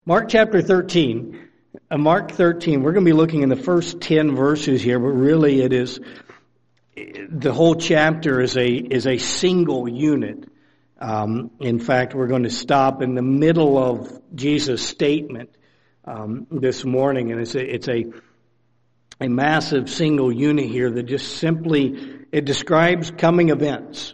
Mark chapter 13. Mark 13, we're going to be looking in the first 10 verses here, but really it is, the whole chapter is a single unit. In fact, we're going to stop in the middle of Jesus' statement this morning, and it's a massive single unit here that just simply, it describes coming events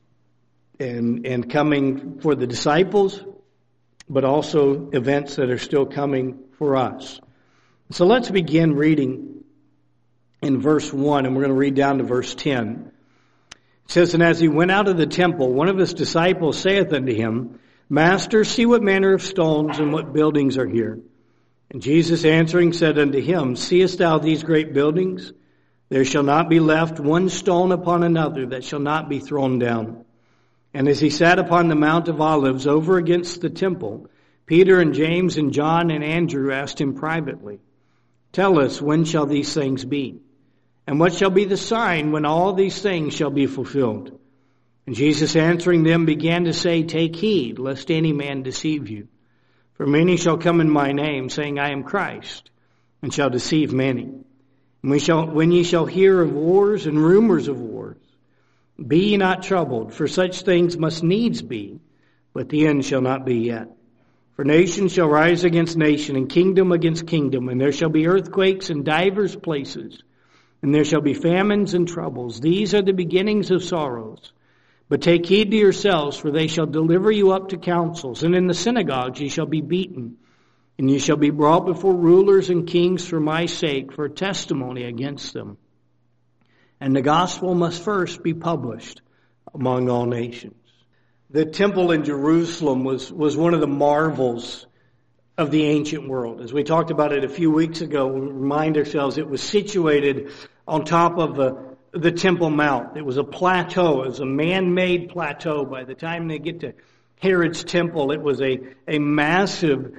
and coming for the disciples, but also events that are still coming for us. So let's begin reading in verse 1, and we're going to read down to verse 10. It says, "And as he went out of the temple, one of his disciples saith unto him, Master, see what manner of stones and what buildings are here. And Jesus answering said unto him, Seest thou these great buildings? There shall not be left one stone upon another that shall not be thrown down. And as he sat upon the Mount of Olives over against the temple, Peter and James and John and Andrew asked him privately, Tell us, when shall these things be? And what shall be the sign when all these things shall be fulfilled? And Jesus answering them began to say, Take heed, lest any man deceive you. For many shall come in my name, saying, I am Christ, and shall deceive many. And when ye shall hear of wars and rumors of wars, be ye not troubled, for such things must needs be, but the end shall not be yet. For nation shall rise against nation, and kingdom against kingdom, and there shall be earthquakes in divers places, and there shall be famines and troubles. These are the beginnings of sorrows. But take heed to yourselves, for they shall deliver you up to councils, and in the synagogues ye shall be beaten, and ye shall be brought before rulers and kings for my sake, for testimony against them. And the gospel must first be published among all nations." The temple in Jerusalem was one of the marvels of the ancient world. As we talked about it a few weeks ago, we remind ourselves it was situated on top of the Temple Mount. It was a plateau. It was a man-made plateau. By the time they get to Herod's temple, it was a massive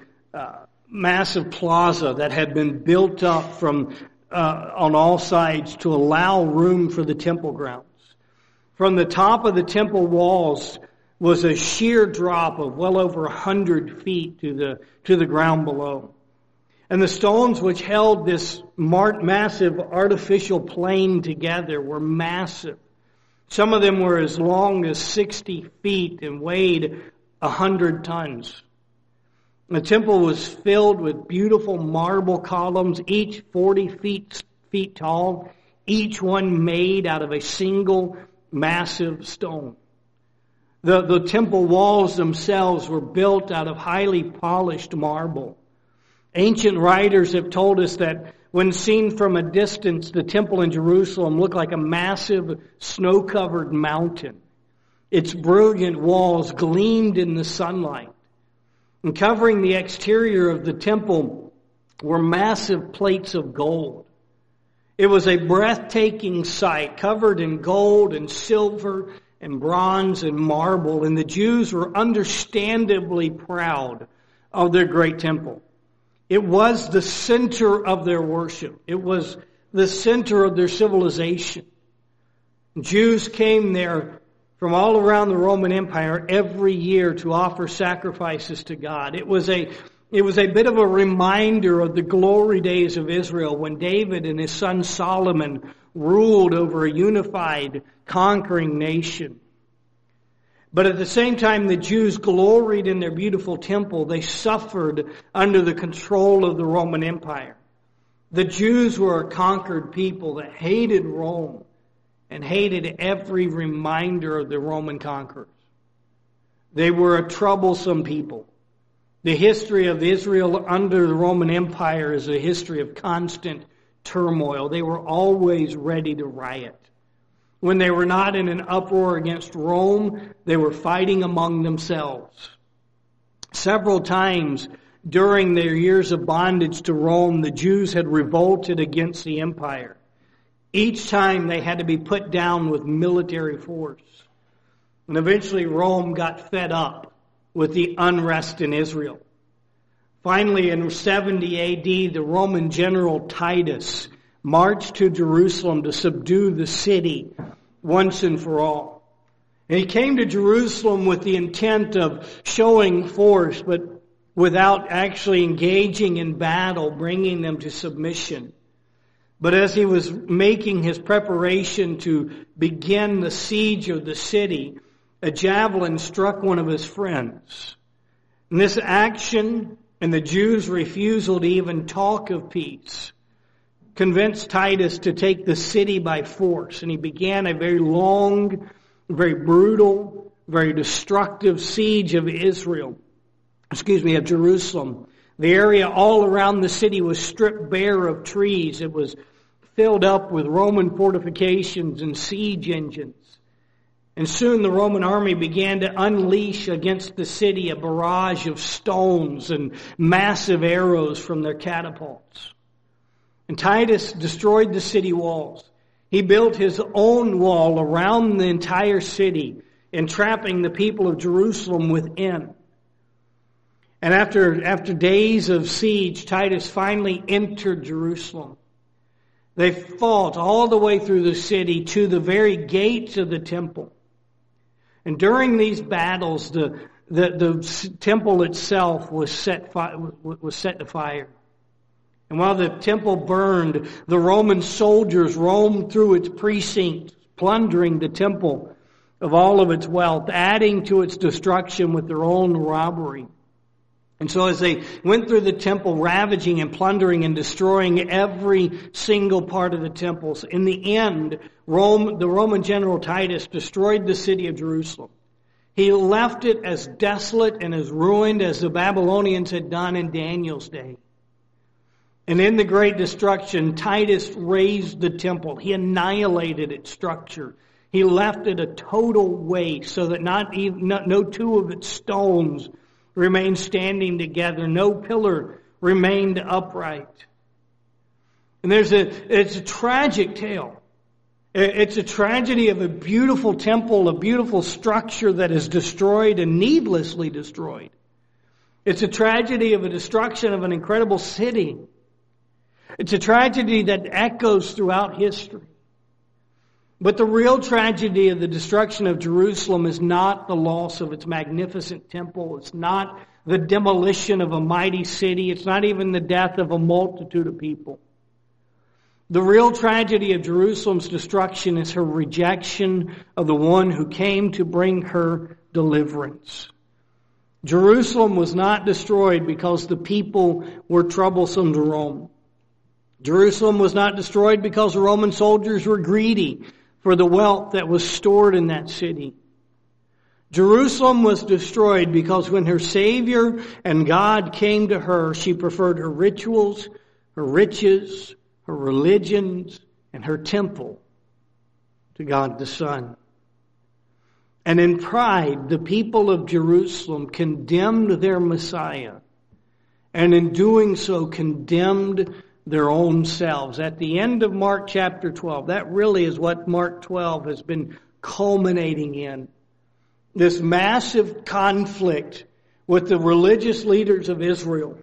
plaza that had been built up from on all sides to allow room for the temple grounds. From the top of the temple walls was a sheer drop of well over 100 feet to the ground below. And the stones which held this massive artificial plain together were massive. Some of them were as long as 60 feet and weighed 100 tons. The temple was filled with beautiful marble columns, each 40 feet tall, each one made out of a single massive stone. The temple walls themselves were built out of highly polished marble. Ancient writers have told us that when seen from a distance, the temple in Jerusalem looked like a massive snow-covered mountain. Its brilliant walls gleamed in the sunlight. And covering the exterior of the temple were massive plates of gold. It was a breathtaking sight, covered in gold and silver and bronze and marble, and the Jews were understandably proud of their great temple. It was the center of their worship. It was the center of their civilization. Jews came there from all around the Roman Empire every year to offer sacrifices to God. It was a bit of a reminder of the glory days of Israel when David and his son Solomon ruled over a unified, conquering nation. But at the same time the Jews gloried in their beautiful temple, they suffered under the control of the Roman Empire. The Jews were a conquered people that hated Rome and hated every reminder of the Roman conquerors. They were a troublesome people. The history of Israel under the Roman Empire is a history of constant turmoil. They were always ready to riot. When they were not in an uproar against Rome, they were fighting among themselves. Several times during their years of bondage to Rome, the Jews had revolted against the empire. Each time they had to be put down with military force. And eventually Rome got fed up with the unrest in Israel. Finally, in 70 A.D., the Roman general Titus marched to Jerusalem to subdue the city once and for all. And he came to Jerusalem with the intent of showing force, but without actually engaging in battle, bringing them to submission. But as he was making his preparation to begin the siege of the city, a javelin struck one of his friends. And this action and the Jews' refusal to even talk of peace convinced Titus to take the city by force. And he began a very long, very brutal, very destructive siege of of Jerusalem. The area all around the city was stripped bare of trees. It was filled up with Roman fortifications and siege engines. And soon the Roman army began to unleash against the city a barrage of stones and massive arrows from their catapults. And Titus destroyed the city walls. He built his own wall around the entire city, entrapping the people of Jerusalem within. And after days of siege, Titus finally entered Jerusalem. They fought all the way through the city to the very gates of the temple. And during these battles, the temple itself was set to fire. And while the temple burned, the Roman soldiers roamed through its precincts, plundering the temple of all of its wealth, adding to its destruction with their own robbery. And so as they went through the temple, ravaging and plundering and destroying every single part of the temples, in the end, the Roman general Titus destroyed the city of Jerusalem. He left it as desolate and as ruined as the Babylonians had done in Daniel's day. And in the great destruction, Titus razed the temple. He annihilated its structure. He left it a total waste so that no two of its stones remained standing together. No pillar remained upright. And it's a tragic tale. It's a tragedy of a beautiful temple, a beautiful structure that is destroyed and needlessly destroyed. It's a tragedy of a destruction of an incredible city. It's a tragedy that echoes throughout history. But the real tragedy of the destruction of Jerusalem is not the loss of its magnificent temple. It's not the demolition of a mighty city. It's not even the death of a multitude of people. The real tragedy of Jerusalem's destruction is her rejection of the one who came to bring her deliverance. Jerusalem was not destroyed because the people were troublesome to Rome. Jerusalem was not destroyed because the Roman soldiers were greedy for the wealth that was stored in that city. Jerusalem was destroyed because when her Savior and God came to her, she preferred her rituals, her riches, her religions, and her temple to God the Son. And in pride, the people of Jerusalem condemned their Messiah, and in doing so condemned their own selves. At the end of Mark chapter 12, that really is what Mark 12 has been culminating in. This massive conflict with the religious leaders of Israel.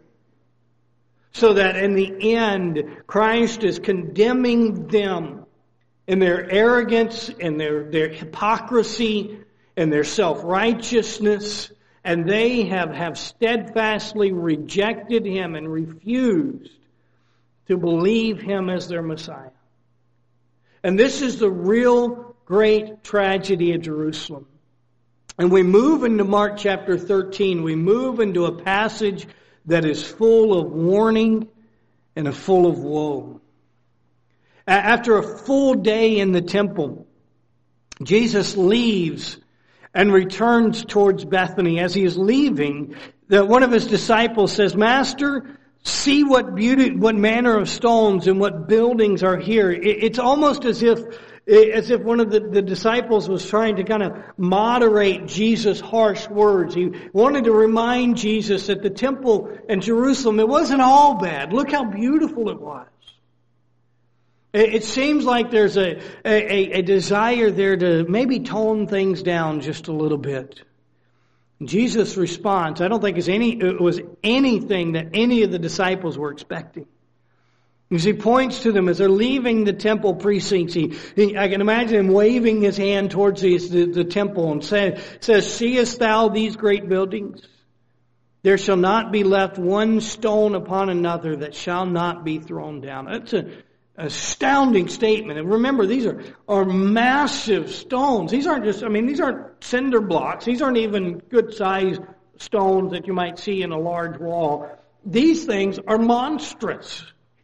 So that in the end, Christ is condemning them in their arrogance and their hypocrisy and their self-righteousness. And they have steadfastly rejected Him and refused to believe Him as their Messiah. And this is the real great tragedy of Jerusalem. And we move into Mark chapter 13. We move into a passage that is full of warning and full of woe. After a full day in the temple, Jesus leaves and returns towards Bethany. As he is leaving, one of his disciples says, "Master, see what manner of stones and what buildings are here." It's almost as if one of the disciples was trying to kind of moderate Jesus' harsh words. He wanted to remind Jesus that the temple in Jerusalem, it wasn't all bad. Look how beautiful it was. It seems like there's a desire there to maybe tone things down just a little bit. Jesus' response, I don't think it was anything that any of the disciples were expecting. As he points to them as they're leaving the temple precincts, I can imagine him waving his hand towards the temple and says, "Seest thou these great buildings? There shall not be left one stone upon another that shall not be thrown down. That's an astounding statement. And remember, these are massive stones. These aren't these aren't cinder blocks. These aren't even good sized stones that you might see in a large wall. These things are monstrous.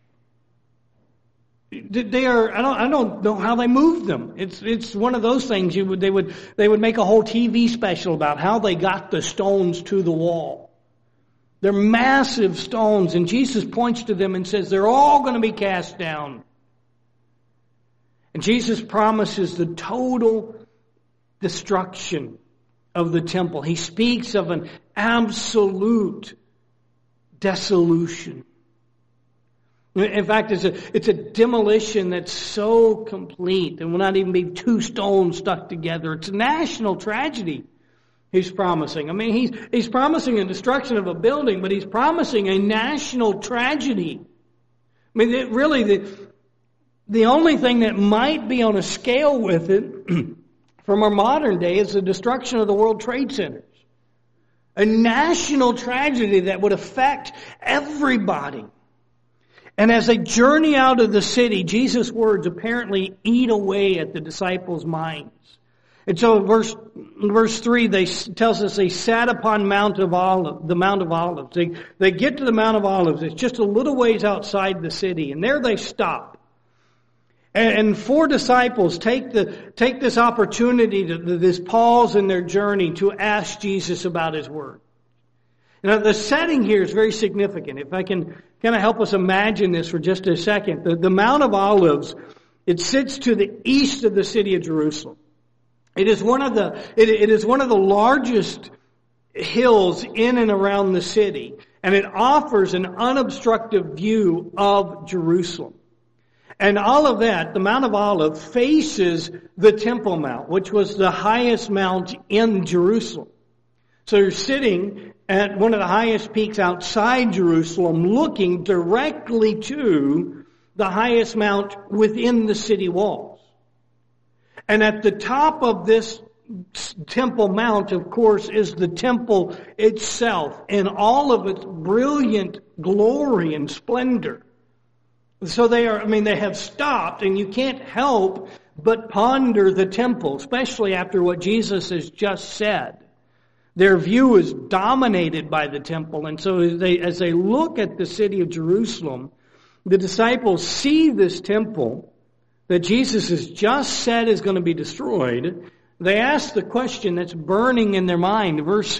They are. I don't know how they moved them. It's one of those things they would make a whole TV special about how they got the stones to the wall. They're massive stones, and Jesus points to them and says they're all going to be cast down. And Jesus promises the total destruction of the temple. He speaks of an absolute dissolution. In fact, it's a demolition that's so complete there will not even be two stones stuck together. It's a national tragedy he's promising. I mean, he's promising a destruction of a building, but he's promising a national tragedy. I mean, really, the only thing that might be on a scale with it from our modern day is the destruction of the World Trade Centers. A national tragedy that would affect everybody. And as they journey out of the city, Jesus' words apparently eat away at the disciples' minds. And so verse 3 tells us they sat upon the Mount of Olives. They get to the Mount of Olives. It's just a little ways outside the city. And there they stop. And four disciples take this opportunity, this pause in their journey, to ask Jesus about His Word. Now, the setting here is very significant. If I can kind of help us imagine this for just a second. The Mount of Olives, it sits to the east of the city of Jerusalem. It is one of the largest hills in and around the city, and it offers an unobstructed view of Jerusalem. And all of that, the Mount of Olives, faces the Temple Mount, which was the highest mount in Jerusalem. So you're sitting at one of the highest peaks outside Jerusalem, looking directly to the highest mount within the city walls. And at the top of this Temple Mount, of course, is the temple itself in all of its brilliant glory and splendor. So they have stopped, and you can't help but ponder the temple, especially after what Jesus has just said. Their view is dominated by the temple, and so as they look at the city of Jerusalem, the disciples see this temple that Jesus has just said is going to be destroyed. They ask the question that's burning in their mind. Verse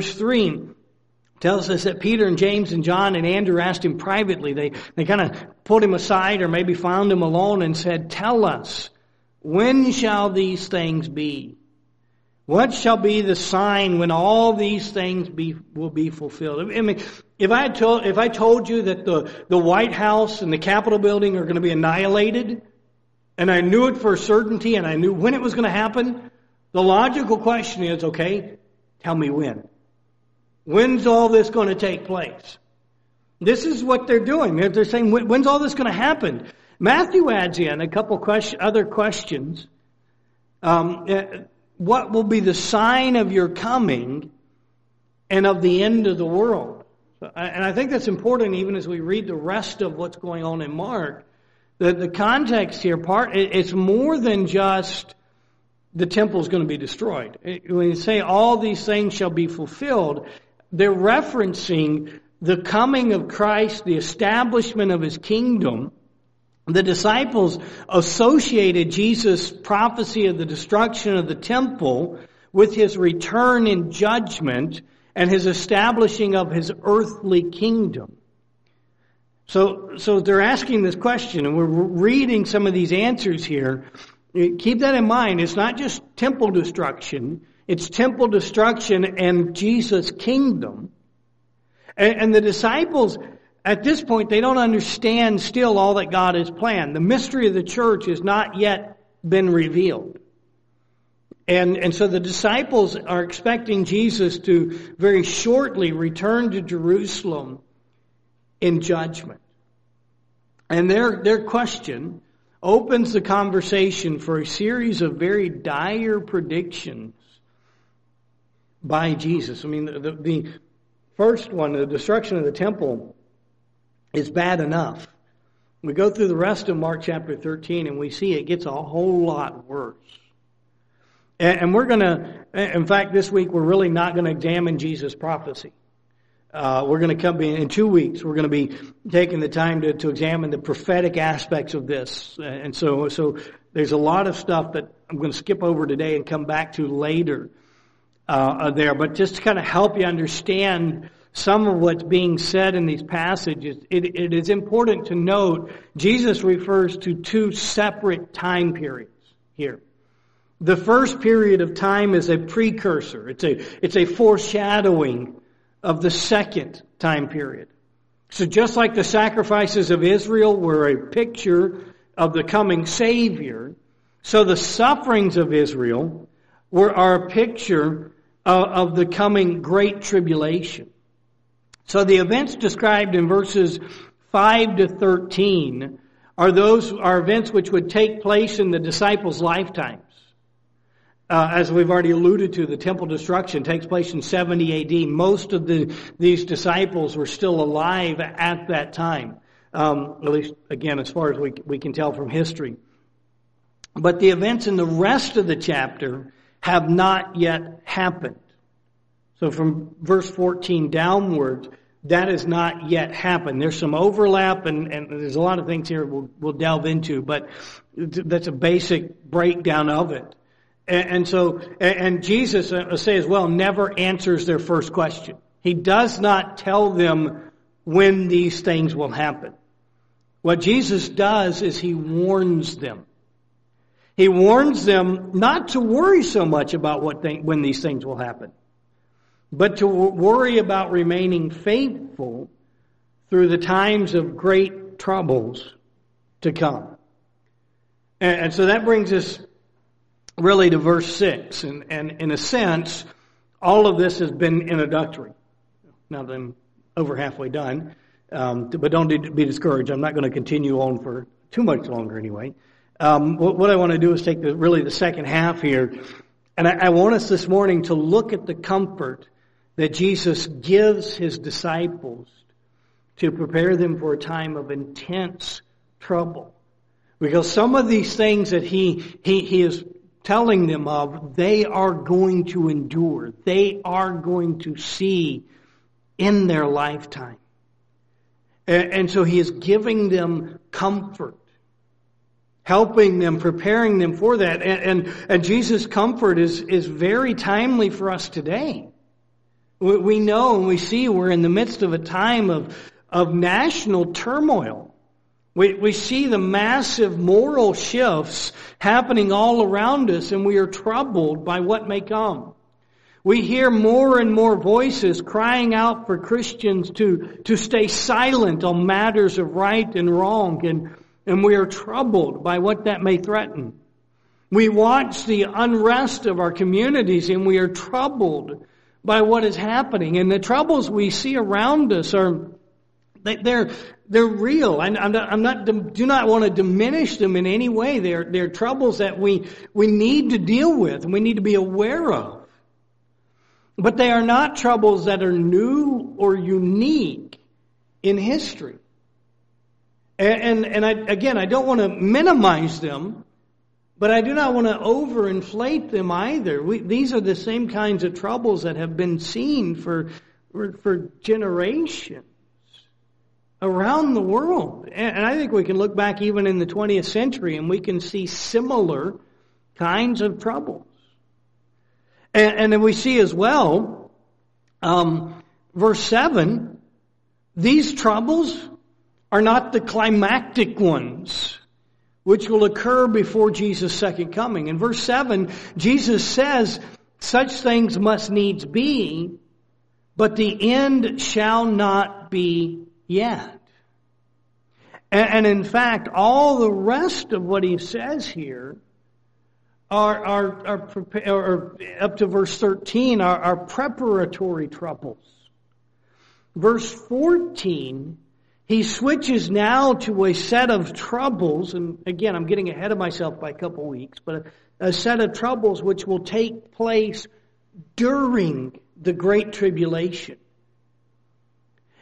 3 tells us that Peter and James and John and Andrew asked him privately. They kind of put him aside or maybe found him alone and said, "Tell us, when shall these things be? What shall be the sign when all these things will be fulfilled?" I mean, if I told you that the White House and the Capitol building are going to be annihilated, and I knew it for certainty, and I knew when it was going to happen, the logical question is, okay, tell me when. When's all this going to take place? This is what they're doing. They're saying, when's all this going to happen? Matthew adds in a couple other questions. What will be the sign of your coming and of the end of the world? And I think that's important even as we read the rest of what's going on in Mark. The context here, it's more than just the temple is going to be destroyed. When you say all these things shall be fulfilled, they're referencing the coming of Christ, the establishment of His kingdom. The disciples associated Jesus' prophecy of the destruction of the temple with His return in judgment and His establishing of His earthly kingdom. So they're asking this question, and we're reading some of these answers here. Keep that in mind. It's not just temple destruction. It's temple destruction and Jesus' kingdom. And the disciples, at this point, they don't understand still all that God has planned. The mystery of the church has not yet been revealed. And so the disciples are expecting Jesus to very shortly return to Jerusalem in judgment. And their question opens the conversation for a series of very dire predictions by Jesus. I mean, the first one, the destruction of the temple, is bad enough. We go through the rest of Mark chapter 13 and we see it gets a whole lot worse. And we're going to, in fact, this week we're really not going to examine Jesus' prophecy. We're going to come in 2 weeks. We're going to be taking the time to examine the prophetic aspects of this. And so there's a lot of stuff that I'm going to skip over today and come back to later there. But just to kind of help you understand some of what's being said in these passages, it is important to note Jesus refers to 2 separate time periods here. The first period of time is a precursor. It's a foreshadowing of the second time period. So just like the sacrifices of Israel were a picture of the coming Savior, so the sufferings of Israel are a picture of the coming Great Tribulation. So the events described in verses 5 to 13 are events which would take place in the disciples' lifetimes. As we've already alluded to, the temple destruction takes place in 70 AD. Most of these disciples were still alive at that time. At least, again, as far as we can tell from history. But the events in the rest of the chapter have not yet happened. So from verse 14 downwards, that has not yet happened. There's some overlap, and there's a lot of things here we'll delve into, but that's a basic breakdown of it. And so Jesus, say as well, never answers their first question. He does not tell them when these things will happen. What Jesus does is He warns them. He warns them not to worry so much about when these things will happen, but to worry about remaining faithful through the times of great troubles to come. And so that brings us really to verse 6. And in a sense, all of this has been introductory. Now that I'm over halfway done, but don't be discouraged. I'm not going to continue on for too much longer anyway. What I want to do is take the second half here. And I want us this morning to look at the comfort that Jesus gives His disciples to prepare them for a time of intense trouble. Because some of these things that He is telling them of, they are going to endure. They are going to see in their lifetime. And so He is giving them comfort, helping them, preparing them for that. And Jesus' comfort is very timely for us today. We know and we see we're in the midst of a time of national turmoil. We see the massive moral shifts happening all around us, and we are troubled by what may come. We hear more and more voices crying out for Christians to stay silent on matters of right and wrong, and we are troubled by what that may threaten. We watch the unrest of our communities, and we are troubled by what is happening. And the troubles we see around us they're real. Do not want to diminish them in any way. They're troubles that we need to deal with and we need to be aware of. But they are not troubles that are new or unique in history. And I don't want to minimize them, but I do not want to overinflate them either. These are the same kinds of troubles that have been seen for generations around the world. And I think we can look back even in the 20th century and we can see similar kinds of troubles. And then we see as well, verse 7, these troubles are not the climactic ones which will occur before Jesus' second coming. In verse 7, Jesus says, such things must needs be, but the end shall not be yet. And in fact, all the rest of what He says here are up to verse 13 are preparatory troubles. Verse 14, He switches now to a set of troubles, and again, I'm getting ahead of myself by a couple weeks, but a set of troubles which will take place during the Great Tribulation.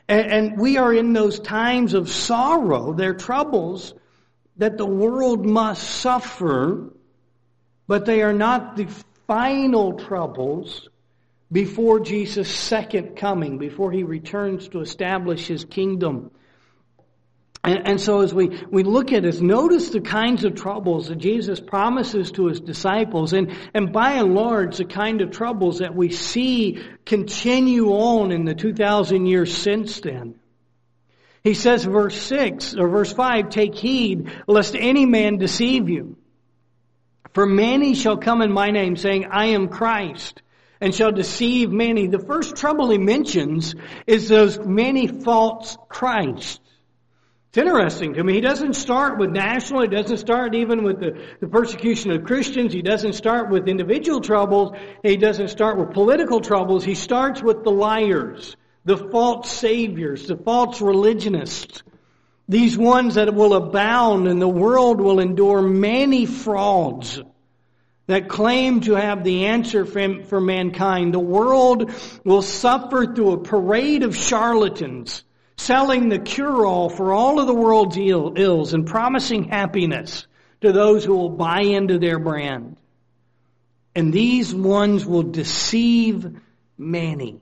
And we are in those times of sorrow, they're troubles that the world must suffer, but they are not the final troubles before Jesus' second coming, before He returns to establish His kingdom. And so as we look at this, notice the kinds of troubles that Jesus promises to His disciples, and by and large, the kind of troubles that we see continue on in the 2,000 years since then. He says, verse 5, "Take heed, lest any man deceive you. For many shall come in my name, saying, I am Christ, and shall deceive many." The first trouble He mentions is those many false Christs. It's interesting to me. He doesn't start with national. He doesn't start even with the persecution of Christians. He doesn't start with individual troubles. He doesn't start with political troubles. He starts with the liars, the false saviors, the false religionists. These ones that will abound, and the world will endure many frauds that claim to have the answer for mankind. The world will suffer through a parade of charlatans, selling the cure-all for all of the world's ills and promising happiness to those who will buy into their brand. And these ones will deceive many.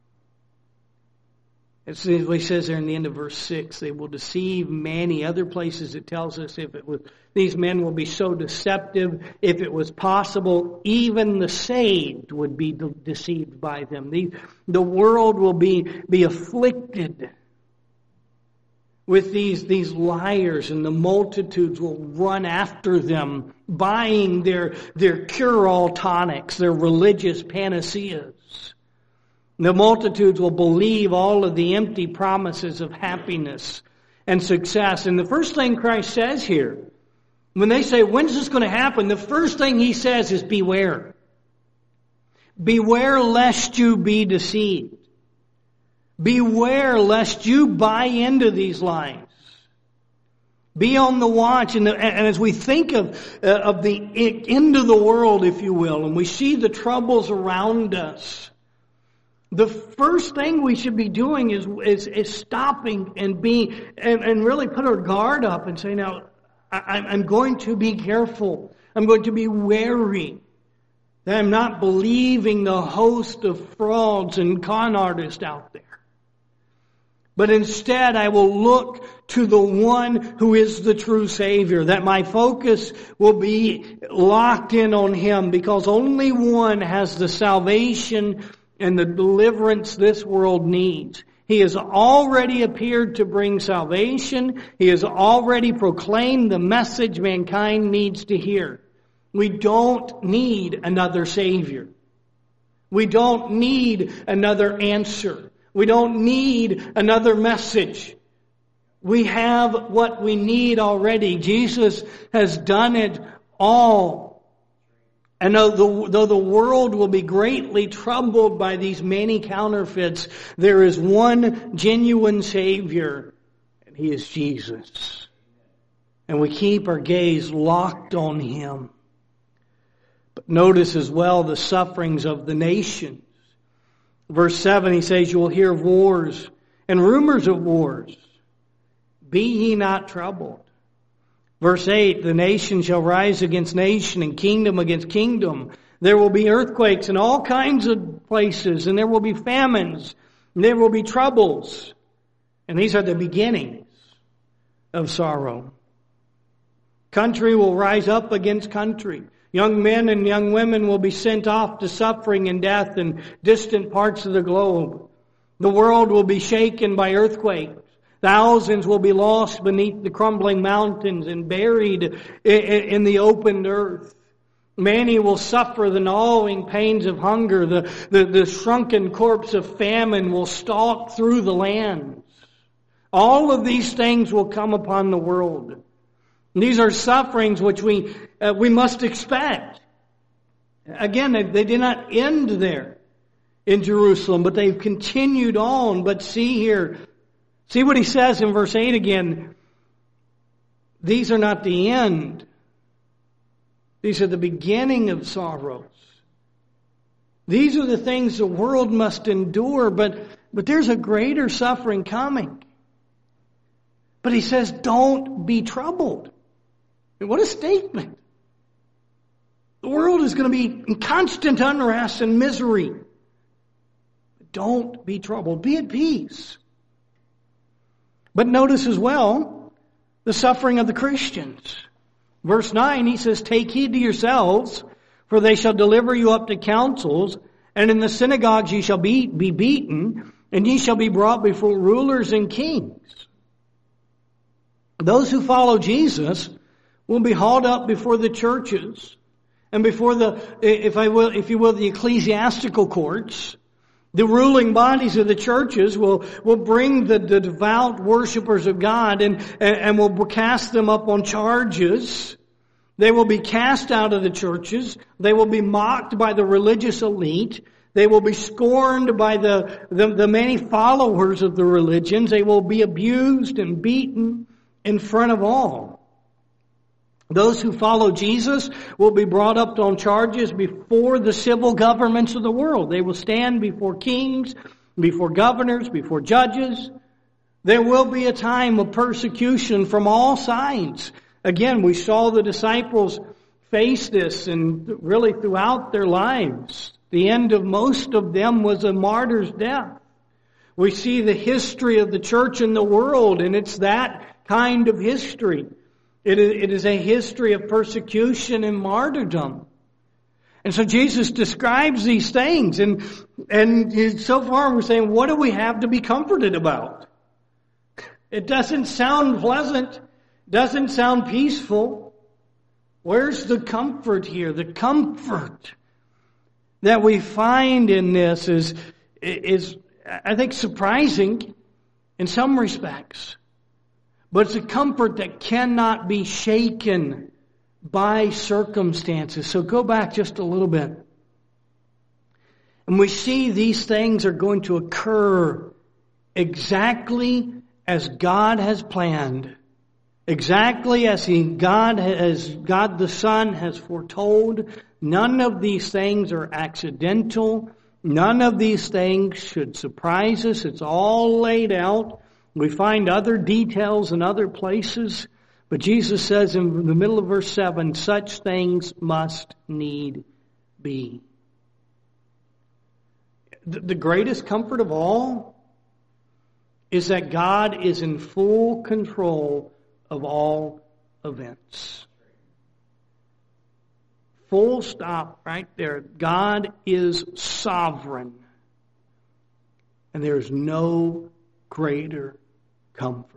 As he says there in the end of verse 6, they will deceive many. Other places it tells us these men will be so deceptive, if it was possible, even the saved would be deceived by them. The world will be afflicted with these liars, and the multitudes will run after them, buying their cure-all tonics, their religious panaceas. The multitudes will believe all of the empty promises of happiness and success. And the first thing Christ says here, when they say, when's this going to happen? The first thing He says is beware. Beware lest you be deceived. Beware lest you buy into these lies. Be on the watch. And as we think of the end of the world, if you will, and we see the troubles around us, the first thing we should be doing is stopping and really put our guard up and say, now, I'm going to be careful. I'm going to be wary that I'm not believing the host of frauds and con artists out there. But instead, I will look to the one who is the true Savior, that my focus will be locked in on Him, because only one has the salvation and the deliverance this world needs. He has already appeared to bring salvation. He has already proclaimed the message mankind needs to hear. We don't need another Savior. We don't need another answer. We don't need another message. We have what we need already. Jesus has done it all. And though the world will be greatly troubled by these many counterfeits, there is one genuine Savior, and He is Jesus. And we keep our gaze locked on Him. But notice as well the sufferings of the nations. Verse 7, He says, you will hear of wars and rumors of wars. Be ye not troubled. Verse 8, the nation shall rise against nation and kingdom against kingdom. There will be earthquakes in all kinds of places, and there will be famines, and there will be troubles. And these are the beginnings of sorrow. Country will rise up against country. Young men and young women will be sent off to suffering and death in distant parts of the globe. The world will be shaken by earthquakes. Thousands will be lost beneath the crumbling mountains and buried in the opened earth. Many will suffer the gnawing pains of hunger. The shrunken corpse of famine will stalk through the lands. All of these things will come upon the world. These are sufferings which we must expect. Again, they did not end there in Jerusalem, but they've continued on. But see what He says in verse 8 again. These are not the end. These are the beginning of sorrows. These are the things the world must endure, but but there's a greater suffering coming. But he says, don't be troubled. And what a statement. The world is going to be in constant unrest and misery. Don't be troubled. Be at peace. But notice as well the suffering of the Christians. Verse 9, he says, take heed to yourselves, for they shall deliver you up to councils, and in the synagogues ye shall be beaten, and ye shall be brought before rulers and kings. Those who follow Jesus will be hauled up before the churches and before if you will, the ecclesiastical courts. The ruling bodies of the churches will bring the devout worshipers of God and will cast them up on charges. They will be cast out of the churches. They will be mocked by the religious elite. They will be scorned by the many followers of the religions. They will be abused and beaten in front of all. Those who follow Jesus will be brought up on charges before the civil governments of the world. They will stand before kings, before governors, before judges. There will be a time of persecution from all sides. Again, we saw the disciples face this and really throughout their lives. The end of most of them was a martyr's death. We see the history of the church in the world, and it's that kind of history. It is a history of persecution and martyrdom. And so Jesus describes these things, and so far we're saying, what do we have to be comforted about? It doesn't sound pleasant, doesn't sound peaceful. Where's the comfort here? The comfort that we find in this is I think surprising in some respects. But it's a comfort that cannot be shaken by circumstances. So go back just a little bit. And we see these things are going to occur exactly as God has planned. Exactly as God the Son has foretold. None of these things are accidental. None of these things should surprise us. It's all laid out. We find other details in other places, but Jesus says in the middle of verse 7, such things must need be. The greatest comfort of all is that God is in full control of all events. Full stop right there. God is sovereign, and there is no greater comfort.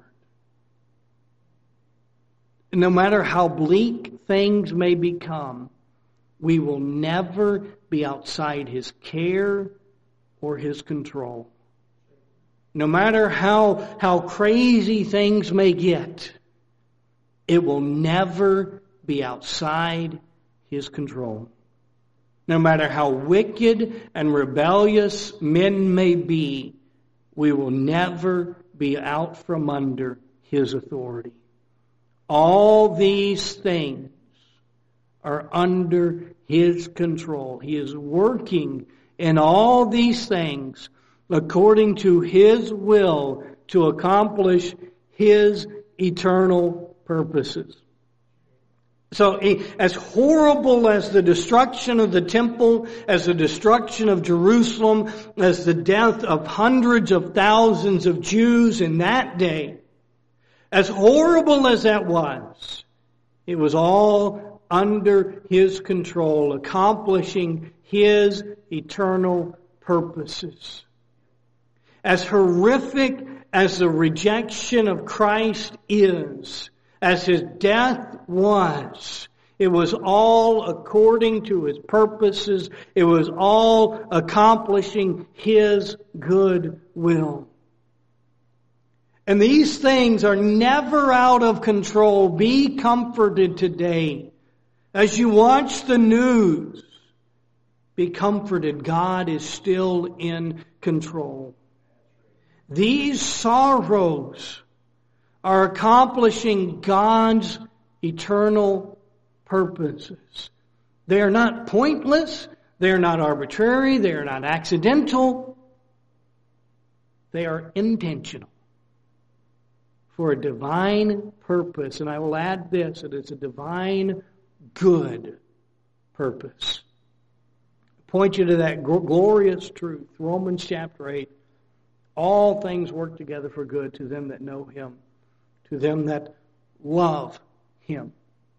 No matter how bleak things may become, we will never be outside His care or His control. No matter how crazy things may get, it will never be outside His control. No matter how wicked and rebellious men may be, we will never be out from under His authority. All these things are under His control. He is working in all these things according to His will to accomplish His eternal purposes. So, as horrible as the destruction of the temple, as the destruction of Jerusalem, as the death of hundreds of thousands of Jews in that day, as horrible as that was, it was all under His control, accomplishing His eternal purposes. As horrific as the rejection of Christ is, as His death was, it was all according to His purposes. It was all accomplishing His good will. And these things are never out of control. Be comforted today. As you watch the news, be comforted. God is still in control. These sorrows are accomplishing God's eternal purposes. They are not pointless. They are not arbitrary. They are not accidental. They are intentional for a divine purpose. And I will add this, that it's a divine good purpose. I point you to that glorious truth. Romans chapter 8. All things work together for good to them that know Him, to them that love Him.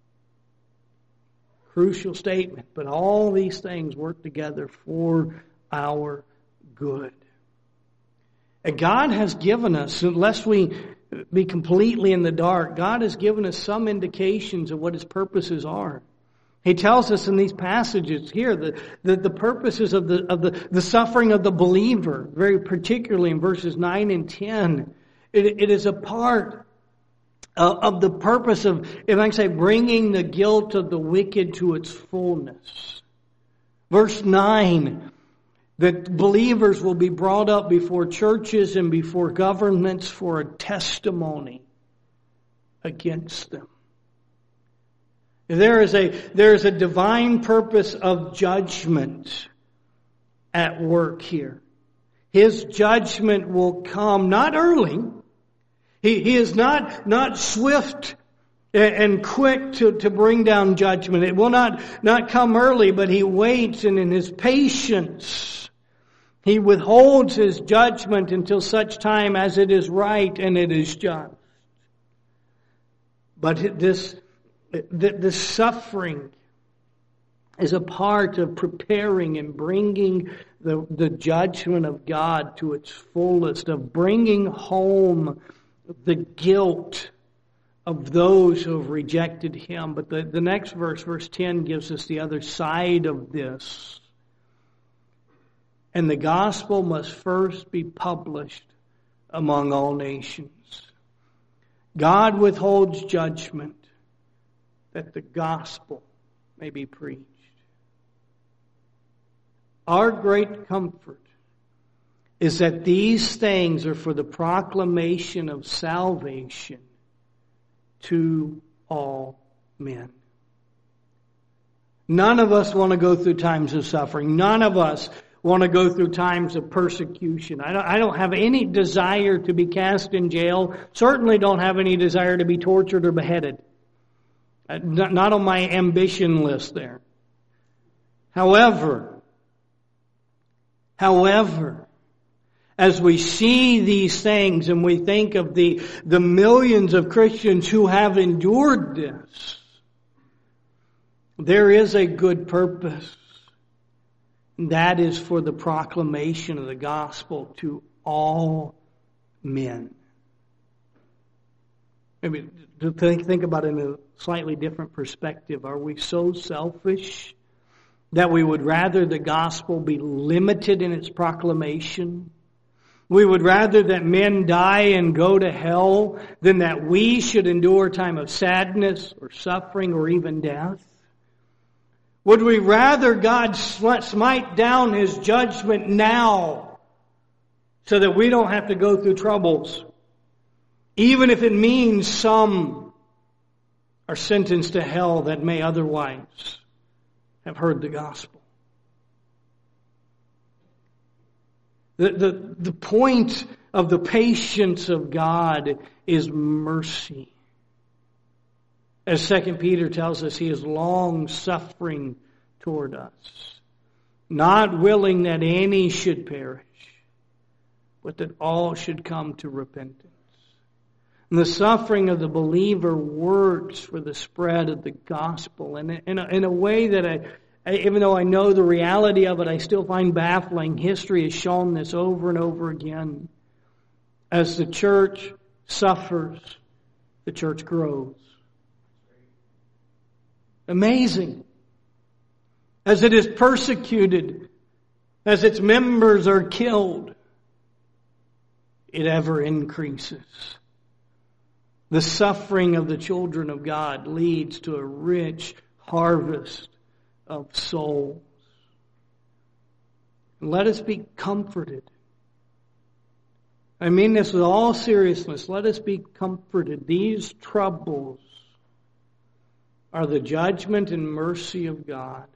Crucial statement, but all these things work together for our good. And God has given us, unless we be completely in the dark, God has given us some indications of what His purposes are. He tells us in these passages here that the purposes of the suffering of the believer, very particularly in verses 9 and 10, it is a part of the purpose of, if I can say, bringing the guilt of the wicked to its fullness. Verse 9, that believers will be brought up before churches and before governments for a testimony against them. There is a divine purpose of judgment at work here. His judgment will come not early. He is not swift and quick to bring down judgment. It will not come early, but He waits, and in His patience He withholds His judgment until such time as it is right and it is just. But the suffering is a part of preparing and bringing the judgment of God to its fullest, of bringing home the guilt of those who have rejected Him. But the next verse, verse 10, gives us the other side of this. And the gospel must first be published among all nations. God withholds judgment that the gospel may be preached. Our great comfort is that these things are for the proclamation of salvation to all men. None of us want to go through times of suffering. None of us want to go through times of persecution. I don't have any desire to be cast in jail. Certainly don't have any desire to be tortured or beheaded. Not on my ambition list there. However, as we see these things and we think of the millions of Christians who have endured this, there is a good purpose. That is for the proclamation of the gospel to all men. Maybe to think about it in a slightly different perspective. Are we so selfish that we would rather the gospel be limited in its proclamation? We would rather that men die and go to hell than that we should endure a time of sadness or suffering or even death? Would we rather God smite down His judgment now so that we don't have to go through troubles, even if it means some are sentenced to hell that may otherwise have heard the gospel? The point of the patience of God is mercy. As 2 Peter tells us, He is long-suffering toward us, not willing that any should perish, but that all should come to repentance. And the suffering of the believer works for the spread of the gospel. And in a way that even though I know the reality of it, I still find baffling. History has shown this over and over again. As the church suffers, the church grows. Amazing. As it is persecuted, as its members are killed, it ever increases. The suffering of the children of God leads to a rich harvest of souls. Let us be comforted. I mean this with all seriousness. Let us be comforted. These troubles are the judgment and mercy of God,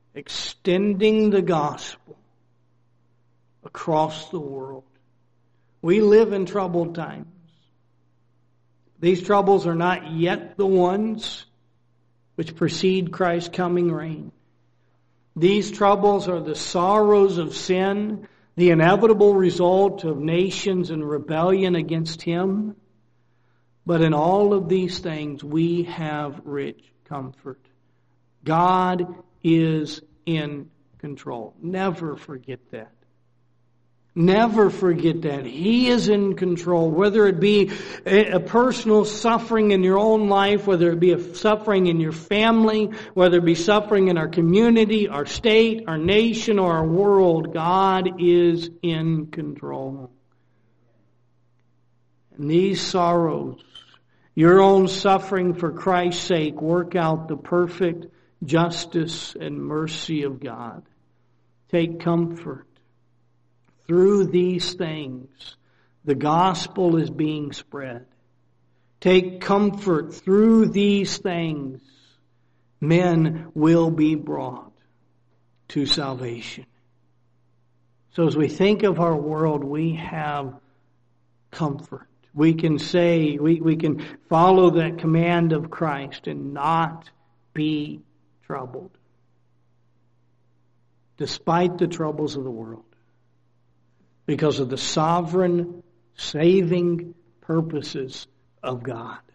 extending the gospel across the world We live in troubled times. These troubles are not yet the ones which precede Christ's coming reign. These troubles are the sorrows of sin, the inevitable result of nations in rebellion against Him. But in all of these things, we have rich comfort. God is in control. Never forget that. Never forget that. He is in control. Whether it be a personal suffering in your own life, whether it be a suffering in your family, whether it be suffering in our community, our state, our nation, or our world, God is in control. And these sorrows, your own suffering for Christ's sake, work out the perfect justice and mercy of God. Take comfort. Through these things, the gospel is being spread. Take comfort. Through these things, men will be brought to salvation. So as we think of our world, we have comfort. We can say, we can follow that command of Christ and not be troubled, despite the troubles of the world, because of the sovereign, saving purposes of God.